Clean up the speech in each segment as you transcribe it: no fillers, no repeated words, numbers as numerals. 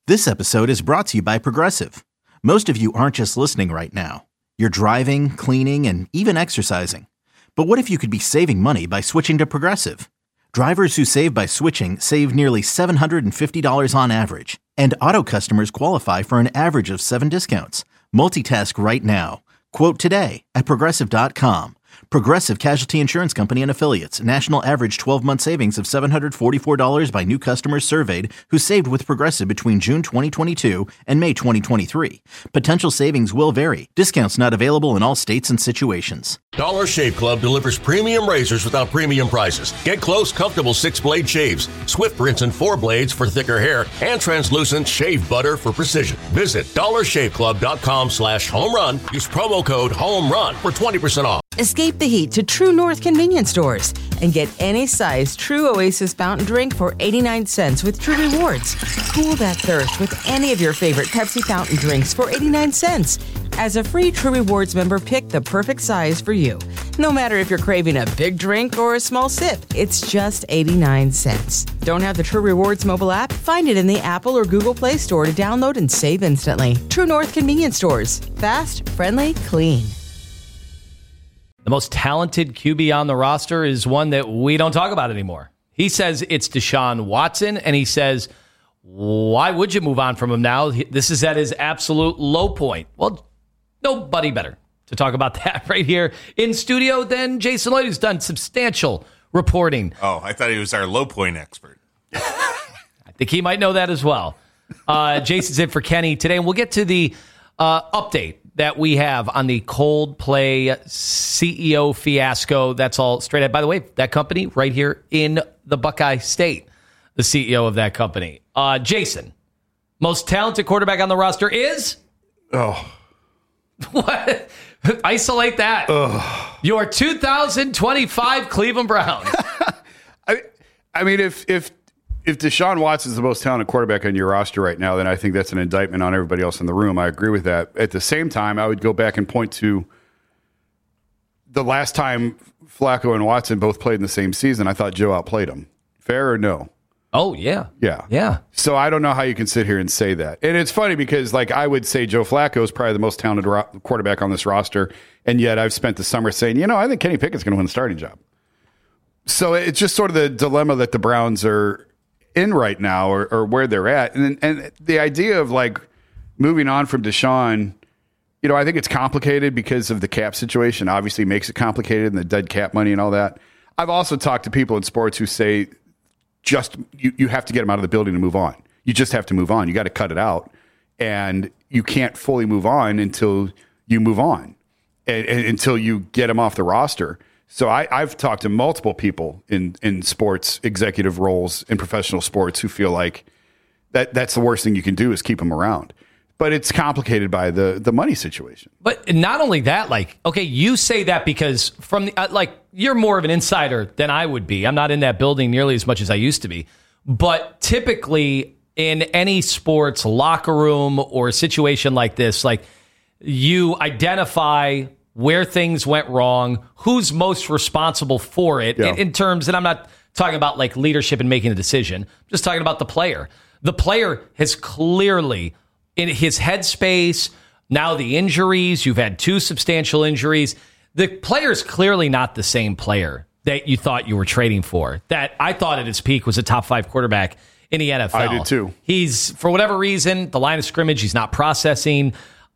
This episode is brought to you by Progressive. Most of you aren't just listening right now. You're driving, cleaning, and even exercising. But what if you could be saving money by switching to Progressive? Drivers who save by switching save nearly $750 on average. And auto customers qualify for an average of 7 discounts. Multitask right now. Quote today at Progressive.com. Progressive Casualty Insurance Company and Affiliates. National average 12-month savings of $744 by new customers surveyed who saved with Progressive between June 2022 and May 2023. Potential savings will vary. Discounts not available in all states and situations. Dollar Shave Club delivers premium razors without premium prices. Get close, comfortable 6-blade shaves, swift rinse and 4 blades for thicker hair, and translucent shave butter for precision. Visit dollarshaveclub.com/home-run. Use promo code HOME-RUN for 20% off. Escape the heat to True North convenience stores and get any size True Oasis fountain drink for 89 cents with True Rewards. Cool that thirst with any of your favorite Pepsi fountain drinks for 89 cents. As a free True Rewards member, pick the perfect size for you. No matter if you're craving a big drink or a small sip, it's just 89 cents. Don't have the True Rewards mobile app? Find it in the Apple or Google Play Store to download and save instantly. True North convenience stores. Fast, friendly, clean. The most talented QB on the roster is one that we don't talk about anymore. He says it's Deshaun Watson, and he says, why would you move on from him now? This is at his absolute low point. Well, nobody better to talk about that right here in studio than Jason Lloyd, who's done substantial reporting. Oh, I thought he was our low point expert. I think he might know that as well. Jason's in for Kenny today, and we'll get to the update that we have on the Coldplay CEO fiasco. That's all straight ahead. By the way, that company right here in the Buckeye State, the CEO of that company. Jason, most talented quarterback on the roster is? Oh. What? Isolate that. Your 2025 Cleveland Browns. I mean, if Deshaun Watson is the most talented quarterback on your roster right now, then I think that's an indictment on everybody else in the room. I agree with that. At the same time, I would go back and point to the last time Flacco and Watson both played in the same season. I thought Joe outplayed him. Fair or no? Oh, yeah. Yeah. So I don't know how you can sit here and say that. And it's funny because, like, I would say Joe Flacco is probably the most talented quarterback on this roster, and yet I've spent the summer saying, I think Kenny Pickett's going to win the starting job. So it's just sort of the dilemma that the Browns are in right now, or where they're at. And the idea of, like, moving on from Deshaun, I think it's complicated because of the cap situation. Obviously makes it complicated, and the dead cap money and all that. I've also talked to people in sports who say just you have to get him out of the building to move on. You just have to move on. You got to cut it out, and you can't fully move on until you move on, and until you get him off the roster. So I've talked to multiple people in sports executive roles in professional sports who feel like that's the worst thing you can do is keep him around. But it's complicated by the money situation. But not only that, like, okay, you say that because from the, you're more of an insider than I would be. I'm not in that building nearly as much as I used to be. But typically in any sports locker room or a situation like this, like, you identify where things went wrong, who's most responsible for it in terms, and I'm not talking about like leadership and making a decision. I'm just talking about the player. The player has clearly, in his headspace, now the injuries, you've had 2 substantial injuries. The player's clearly not the same player that you thought you were trading for, that I thought at his peak was a top 5 quarterback in the NFL. I did too. He's, for whatever reason, the line of scrimmage, he's not processing.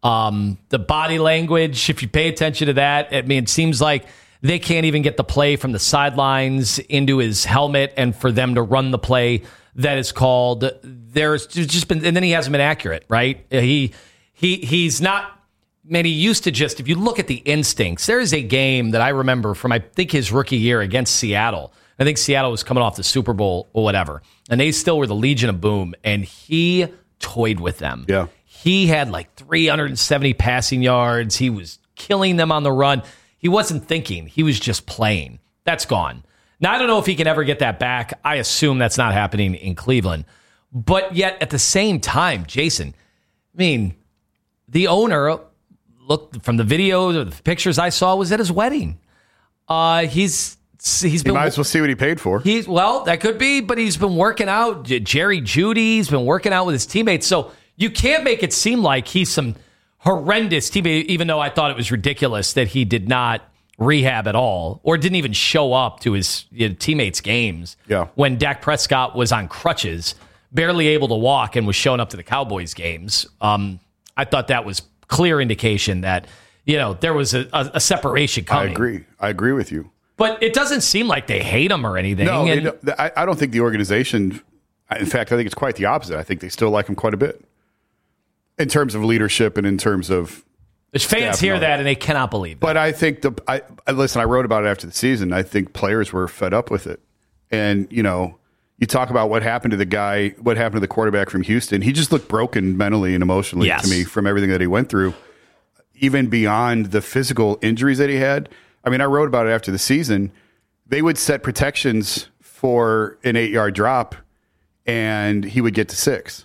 The body language, if you pay attention to that, I mean, it seems like they can't even get the play from the sidelines into his helmet and for them to run the play that is called. There's just been, and then he hasn't been accurate, right? He's not, man, he used to just, if you look at the instincts, there is a game that I remember from, I think, his rookie year against Seattle. I think Seattle was coming off the Super Bowl or whatever, and they still were the Legion of Boom, and he toyed with them. Yeah. He had like 370 passing yards. He was killing them on the run. He wasn't thinking. He was just playing. That's gone. Now, I don't know if he can ever get that back. I assume that's not happening in Cleveland. But yet, at the same time, Jason, I mean, the owner, look, from the videos or the pictures I saw, was at his wedding. He's He's been. You might as well see what he paid for. That could be, but he's been working out. Jerry Jeudy's been working out with his teammates, so you can't make it seem like he's some horrendous teammate. Even though I thought it was ridiculous that he did not rehab at all or didn't even show up to his teammates' games. Yeah. When Dak Prescott was on crutches, barely able to walk, and was showing up to the Cowboys games. I thought that was clear indication that there was a separation coming. I agree with you. But it doesn't seem like they hate him or anything. No, I don't think the organization, in fact, I think it's quite the opposite. I think they still like him quite a bit in terms of leadership and in terms of there's fans hear that and they cannot believe it. But I think listen, I wrote about it after the season. I think players were fed up with it. And, you talk about what happened to the quarterback from Houston. He just looked broken mentally and emotionally to me from everything that he went through, even beyond the physical injuries that he had. I mean, I wrote about it after the season. They would set protections for an 8-yard drop, and he would get to 6.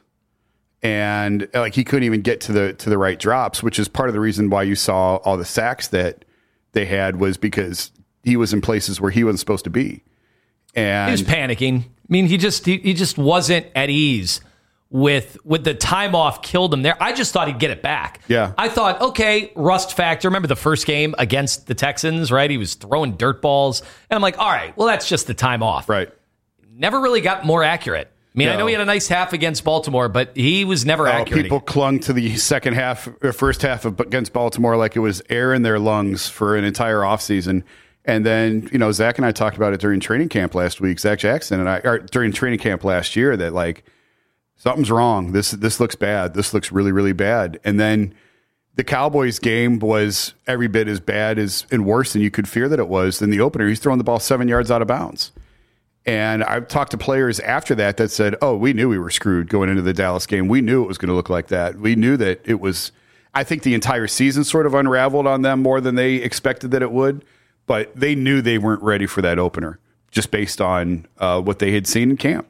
And he couldn't even get to the right drops, which is part of the reason why you saw all the sacks that they had, was because he was in places where he wasn't supposed to be. And he was panicking. I mean, he just wasn't at ease with the time off killed him there. I just thought he'd get it back. Yeah. I thought, okay, rust factor. Remember the first game against the Texans, right? He was throwing dirt balls. And I'm like, all right, well, that's just the time off. Right. Never really got more accurate. I mean, I know he had a nice half against Baltimore, but he was never accurate. People clung to the second half or first half against Baltimore like it was air in their lungs for an entire offseason. And then, Zach and I talked about it during training camp last week, Zach Jackson during training camp last year, that something's wrong. This looks bad. This looks really, really bad. And then the Cowboys game was every bit as bad and worse than you could fear that it was than the opener. He's throwing the ball 7 yards out of bounds. And I've talked to players after that said, oh, we knew we were screwed going into the Dallas game. We knew it was going to look like that. We knew that it was, I think the entire season sort of unraveled on them more than they expected that it would. But they knew they weren't ready for that opener just based on what they had seen in camp.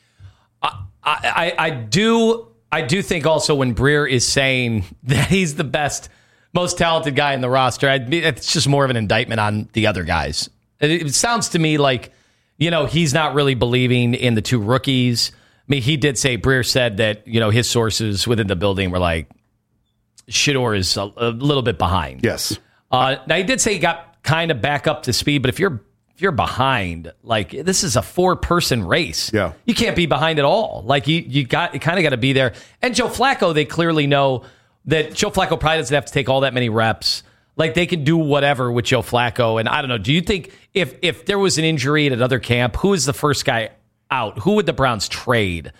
I do think also when Breer is saying that he's the best, most talented guy in the roster, it's just more of an indictment on the other guys. It sounds to me like, he's not really believing in the two rookies. I mean, he did say, Breer said that, his sources within the building were like, Shedeur is a little bit behind. Yes. Now, he did say he got kind of back up to speed, but if you're behind, this is a 4-person race. Yeah. You can't be behind at all. You kind of got to be there. And Joe Flacco, they clearly know that Joe Flacco probably doesn't have to take all that many reps. They can do whatever with Joe Flacco. And I don't know, do you think if there was an injury at another camp, who is the first guy out? Who would the Browns trade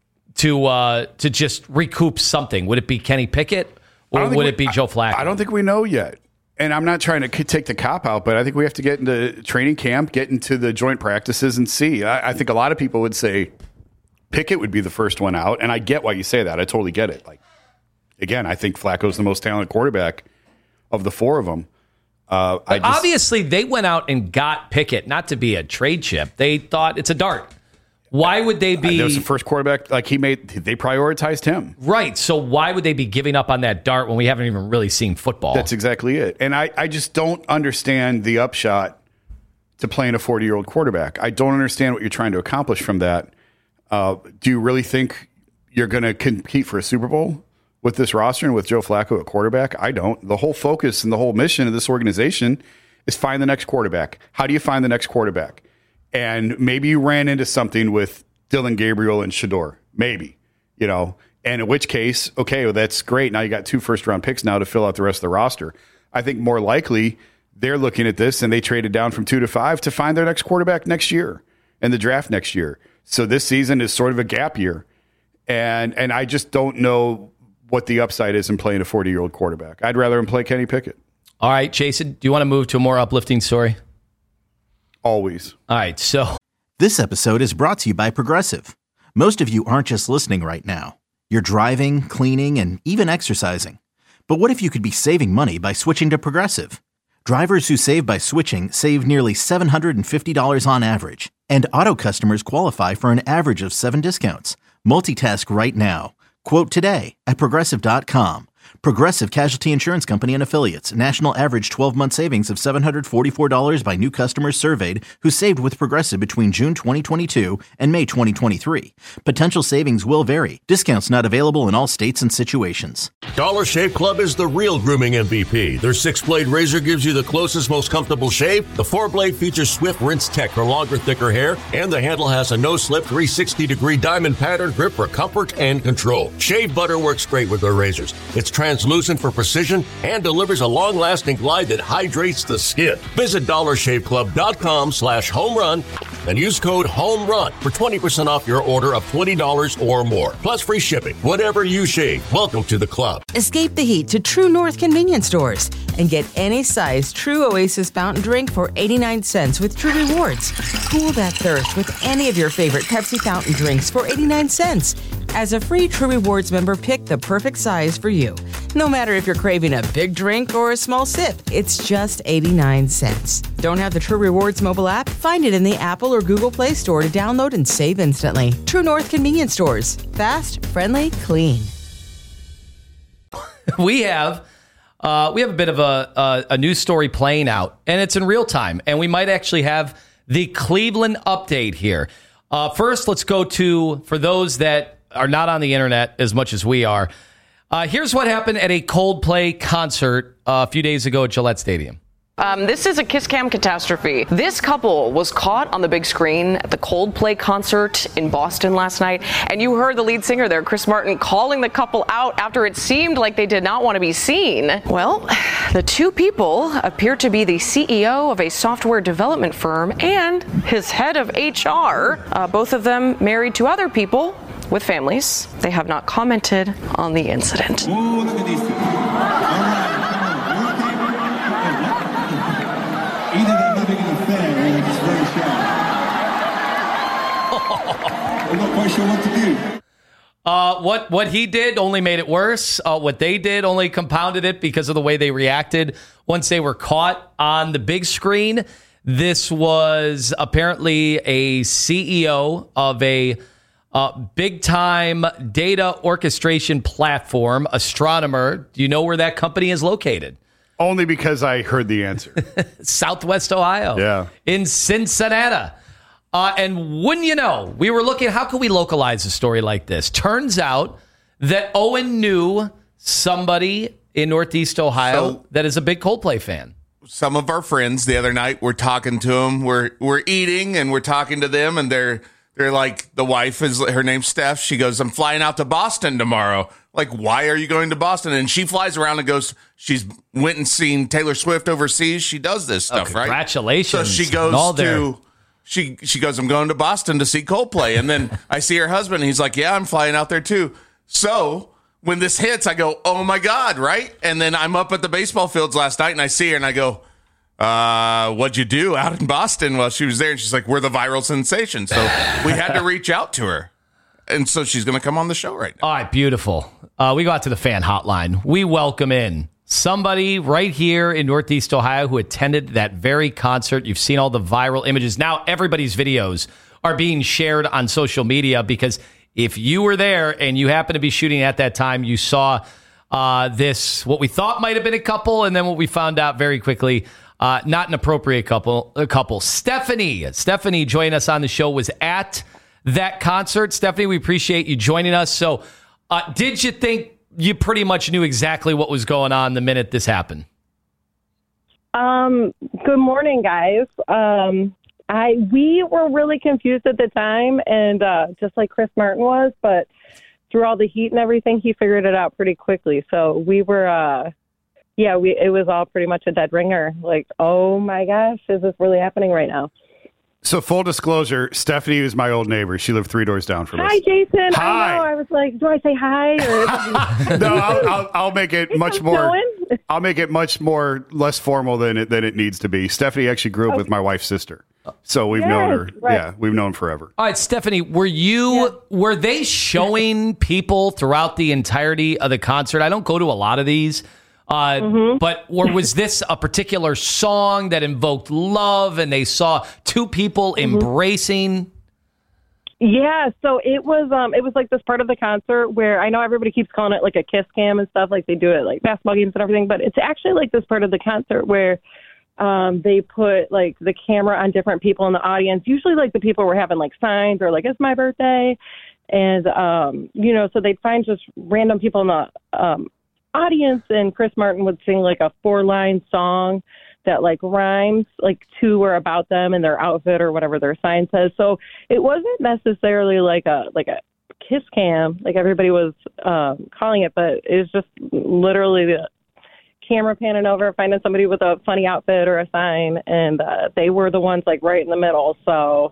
to just recoup something? Would it be Kenny Pickett or would it be Joe Flacco? I don't think we know yet. And I'm not trying to take the cop out, but I think we have to get into training camp, get into the joint practices and see. I think a lot of people would say Pickett would be the first one out. And I get why you say that. I totally get it. Again, I think Flacco's the most talented quarterback of the 4 of them. Obviously, they went out and got Pickett, not to be a trade chip. They thought it's a dart. Why would they be? That was the first quarterback. They prioritized him. Right. So why would they be giving up on that dart when we haven't even really seen football? That's exactly it. And I just don't understand the upshot to playing a 40-year-old quarterback. I don't understand what you're trying to accomplish from that. Do you really think you're going to compete for a Super Bowl with this roster and with Joe Flacco at quarterback? I don't. The whole focus and the whole mission of this organization is find the next quarterback. How do you find the next quarterback? And maybe you ran into something with Dylan Gabriel and Shedeur. Maybe, and in which case, okay, well, that's great. Now you got 2 first-round picks now to fill out the rest of the roster. I think more likely they're looking at this and they traded down from 2 to 5 to find their next quarterback next year and the draft next year. So this season is sort of a gap year. And I just don't know what the upside is in playing a 40-year-old quarterback. I'd rather him play Kenny Pickett. All right, Jason, do you want to move to a more uplifting story? Always. All right, so this episode is brought to you by Progressive. Most of you aren't just listening right now. You're driving, cleaning, and even exercising. But what if you could be saving money by switching to Progressive? Drivers who save by switching save nearly $750 on average. And auto customers qualify for an average of 7 discounts. Multitask right now. Quote today at Progressive.com. Progressive Casualty Insurance Company and Affiliates. National average 12-month savings of $744 by new customers surveyed who saved with Progressive between June 2022 and May 2023. Potential savings will vary. Discounts not available in all states and situations. Dollar Shave Club is the real grooming MVP. Their 6-blade razor gives you the closest, most comfortable shave. The 4-blade features swift rinse tech for longer, thicker hair, and the handle has a no-slip 360-degree diamond pattern grip for comfort and control. Shave butter works great with their razors. It's translucent for precision and delivers a long-lasting glide that hydrates the skin. Visit dollarshaveclub.com/homerun and use code HOMERUN for 20% off your order of $20 or more. Plus free shipping. Whatever you shave, welcome to the club. Escape the heat to True North convenience stores and get any size True Oasis fountain drink for 89 cents with True Rewards. Cool that thirst with any of your favorite Pepsi fountain drinks for 89 cents. As a free True Rewards member, pick the perfect size for you. No matter if you're craving a big drink or a small sip, it's just 89 cents. Don't have the True Rewards mobile app? Find it in the Apple or Google Play Store to download and save instantly. True North convenience stores. Fast, friendly, clean. We have a bit of a news story playing out, and it's in real time. And we might actually have the Cleveland update here. First, let's go to, for those that are not on the internet as much as we are, here's what happened at a Coldplay concert a few days ago at Gillette Stadium. This is a kiss cam catastrophe. This couple was caught on the big screen at the Coldplay concert in Boston last night, and you heard the lead singer there, Chris Martin, calling the couple out after it seemed like they did not want to be seen. Well, the two people appear to be the CEO of a software development firm and his head of HR, both of them married to other people with families. They have not commented on the incident. Oh, look at these two. Either they're having an affair or they're just very shy. I'm not quite sure what to do. What he did only made it worse. What they did only compounded it because of the way they reacted once they were caught on the big screen. This was apparently a CEO of a big-time data orchestration platform, Astronomer. Do you know where that company is located? Only because I heard the answer. Southwest Ohio. Yeah. In Cincinnati. And wouldn't you know, we were looking, how can we localize a story like this? Turns out that Owen knew somebody in Northeast Ohio that is a big Coldplay fan. Some of our friends the other night, we're talking to them. We're eating and we're talking to them, and they're like, the wife her name's Steph. She goes, I'm flying out to Boston tomorrow. Like, why are you going to Boston? And she flies around and goes, she's went and seen Taylor Swift overseas. She does this stuff, right? Congratulations. So she goes she goes, I'm going to Boston to see Coldplay. And then I see her husband. And he's like, yeah, I'm flying out there too. So when this hits, I go, oh my God, right? And then I'm up at the baseball fields last night and I see her and I go, what'd you do out in Boston while she was there? And she's like, we're the viral sensation. So we had to reach out to her. And so she's going to come on the show right now. All right, beautiful. We go out to the fan hotline. We welcome in somebody right here in Northeast Ohio who attended that very concert. You've seen all the viral images. Now everybody's videos are being shared on social media because if you were there and you happen to be shooting at that time, you saw this, what we thought might have been a couple, and then what we found out very quickly, not an appropriate couple. Stephanie joining us on the show was at that concert. Stephanie, we appreciate you joining us. So did you think you pretty much knew exactly what was going on the minute this happened? Good morning, guys. We were really confused at the time, and just like Chris Martin was, but through all the heat and everything, he figured it out pretty quickly. So we were, it was all pretty much a dead ringer. Like, oh my gosh, is this really happening right now? So full disclosure, Stephanie is my old neighbor. She lived 3 doors down from us. Hi, Jason. Hi. I know. I was like, do I say hi? Or... No, I'll make it much more. I'll make it much more less formal than it needs to be. Stephanie actually grew up with my wife's sister, so we've known her. Right. Yeah, we've known forever. Were they showing people throughout the entirety of the concert? I don't go to a lot of these. But was this a particular song that invoked love and they saw two people embracing? Yeah, so it was like this part of the concert where I know everybody keeps calling it like a kiss cam and stuff, like they do it like basketball games and everything, but it's actually like this part of the concert where they put like the camera on different people in the audience. Usually like the people were having like signs or like it's my birthday, and so they'd find just random people in the audience, and Chris Martin would sing like a 4-line song that like rhymes, like two were about them and their outfit or whatever their sign says. So it wasn't necessarily like a kiss cam, like everybody was calling it, but it was just literally the camera panning over, finding somebody with a funny outfit or a sign, and they were the ones like right in the middle. So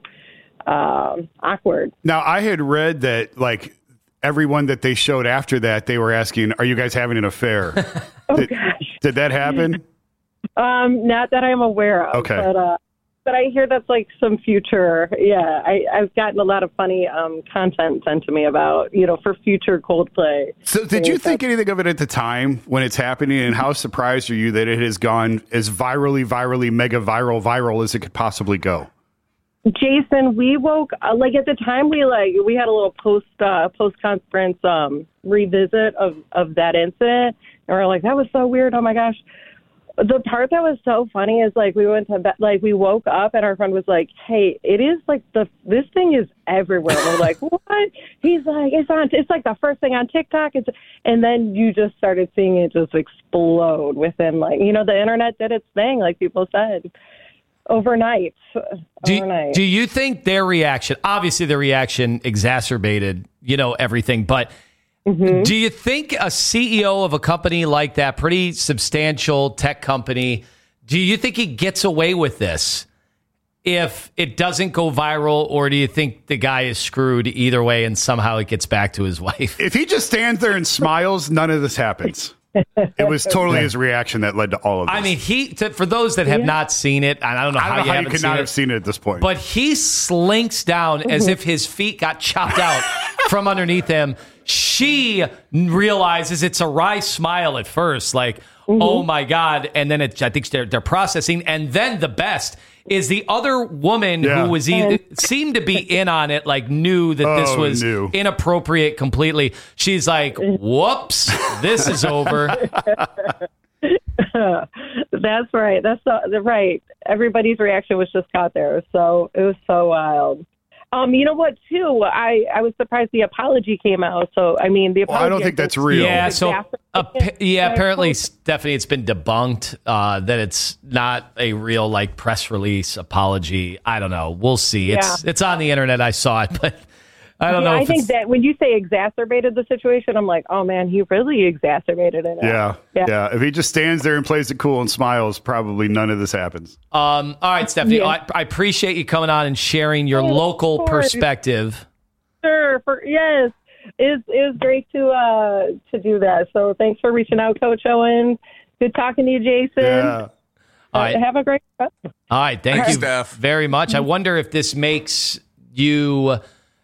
awkward. Now, I had read that like everyone that they showed after that, they were asking, "Are you guys having an affair?" Gosh. Did that happen? Not that I'm aware of. Okay. But I hear that's like some future. Yeah, I've gotten a lot of funny content sent to me about, for future Coldplay. So did you think anything of it at the time when it's happening, and how surprised are you that it has gone as virally, mega viral as it could possibly go? Jason, we woke like at the time we had a little post conference revisit of that incident, and we're like, that was so weird. Oh my gosh. The part that was so funny is like we went to bed, like we woke up and our friend was like, "Hey, it is like this thing is everywhere." We're like, "What?" He's like, "It's like the first thing on TikTok." And then you just started seeing it just explode within the internet did its thing, like people said, overnight. Do you think their reaction? Obviously, their reaction exacerbated everything, but. Mm-hmm. Do you think a CEO of a company like that, pretty substantial tech company, do you think he gets away with this if it doesn't go viral, or do you think the guy is screwed either way and somehow it gets back to his wife? If he just stands there and smiles, none of this happens. It was totally his reaction that led to all of this. I mean, for those that have not seen it, and I don't know how you could not have seen it at this point, but he slinks down as if his feet got chopped out from underneath him. She realizes it's a wry smile at first, like, oh my God. And then I think they're processing. And then the best is the other woman who was seemed to be in on it, like knew that this was inappropriate completely. She's like, whoops, this is over. That's right. That's right. Everybody's reaction was just caught there. So it was so wild. You know what, too? I was surprised the apology came out. So, I mean, the apology... I don't think that's real. Yeah, so, apparently, Stephanie, it's been debunked that it's not a real, press release apology. I don't know. We'll see. It's on the internet. I saw it, but I don't know. I think that when you say exacerbated the situation, I'm like, oh, man, he really exacerbated it. Yeah. If he just stands there and plays it cool and smiles, probably none of this happens. All right, Stephanie, I appreciate you coming on and sharing your local perspective. Sure. Yes. It was great to do that. So thanks for reaching out, Coach Owen. Good talking to you, Jason. Yeah. All right. Have a great day. All right. Thank you, Steph. very much. I wonder if this makes you...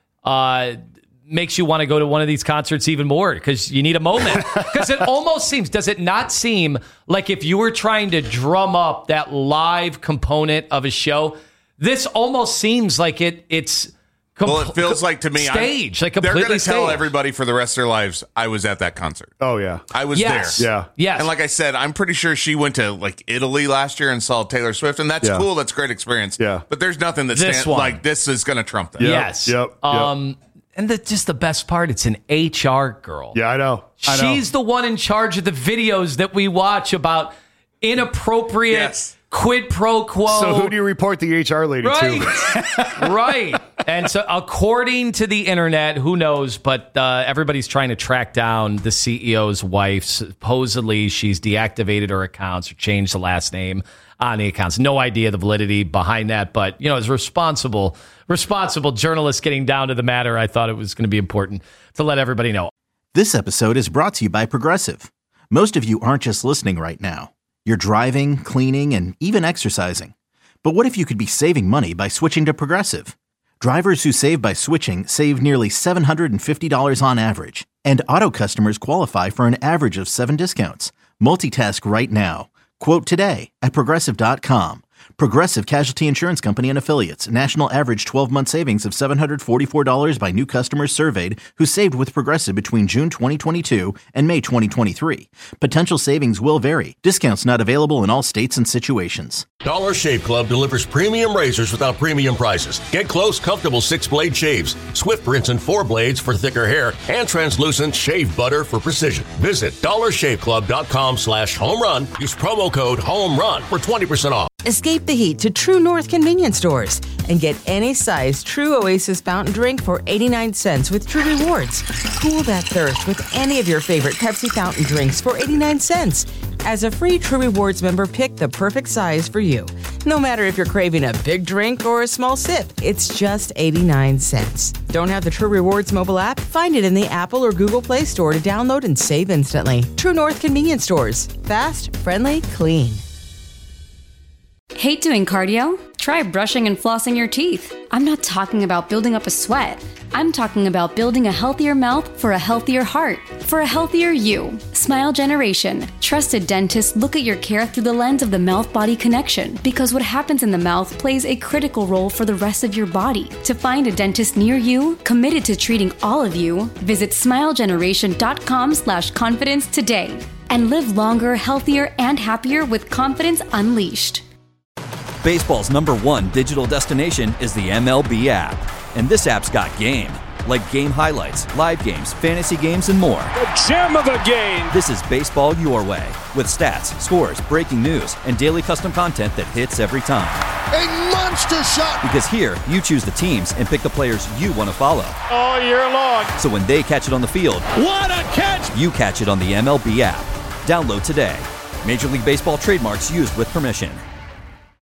makes you want to go to one of these concerts even more because you need a moment. Because it almost seems, does it not seem like if you were trying to drum up that live component of a show, this almost seems like it's it feels like to me stage, like they're completely going to tell staged. everybody for the rest of their lives I was at that concert. Oh yeah, I was there. Yeah, yes. And like I said, I'm pretty sure she went to Italy last year and saw Taylor Swift, and that's cool. That's a great experience. Yeah, but there's nothing that stands like this is going to trump that. Yes. Yep. And just the best part, it's an HR girl. Yeah, I know. She's the one in charge of the videos that we watch about inappropriate quid pro quo. So who do you report the HR lady to? Right. And so according to the internet, who knows, but everybody's trying to track down the CEO's wife. Supposedly she's deactivated her accounts or changed the last name on the accounts. No idea the validity behind that, but as responsible journalists getting down to the matter, I thought it was going to be important to let everybody know. This episode is brought to you by Progressive. Most of you aren't just listening right now. You're driving, cleaning, and even exercising. But what if you could be saving money by switching to Progressive? Drivers who save by switching save nearly $750 on average. And auto customers qualify for an average of 7 discounts. Multitask right now. Quote today at Progressive.com. Progressive Casualty Insurance Company and Affiliates. National average 12-month savings of $744 by new customers surveyed who saved with Progressive between June 2022 and May 2023. Potential savings will vary. Discounts not available in all states and situations. Dollar Shave Club delivers premium razors without premium prices. Get close, comfortable 6-blade shaves, Swift Rinse and 4 blades for thicker hair, and translucent shave butter for precision. Visit dollarshaveclub.com/home-run. Use promo code HOME-RUN for 20% off. Escape the heat to True North convenience stores and get any size True Oasis fountain drink for 89 cents with True Rewards. Cool that thirst with any of your favorite Pepsi fountain drinks for 89 cents. As a free True Rewards member, pick the perfect size for you. No matter if you're craving a big drink or a small sip, it's just 89 cents. Don't have the True Rewards mobile app? Find it in the Apple or Google Play Store to download and save instantly. True North convenience stores. Fast, friendly, clean. Hate doing cardio? Try brushing and flossing your teeth. I'm not talking about building up a sweat. I'm talking about building a healthier mouth for a healthier heart, for a healthier you. Smile Generation. Trusted dentists look at your care through the lens of the mouth-body connection, because what happens in the mouth plays a critical role for the rest of your body. To find a dentist near you, committed to treating all of you, visit smilegeneration.com/confidence today and live longer, healthier, and happier with confidence unleashed. Baseball's #1 digital destination is the MLB app. And this app's got game, like game highlights, live games, fantasy games, and more. A gem of a game! This is baseball your way, with stats, scores, breaking news, and daily custom content that hits every time. A monster shot! Because here, you choose the teams and pick the players you want to follow. All year long. So when they catch it on the field, what a catch! You catch it on the MLB app. Download today. Major League Baseball trademarks used with permission.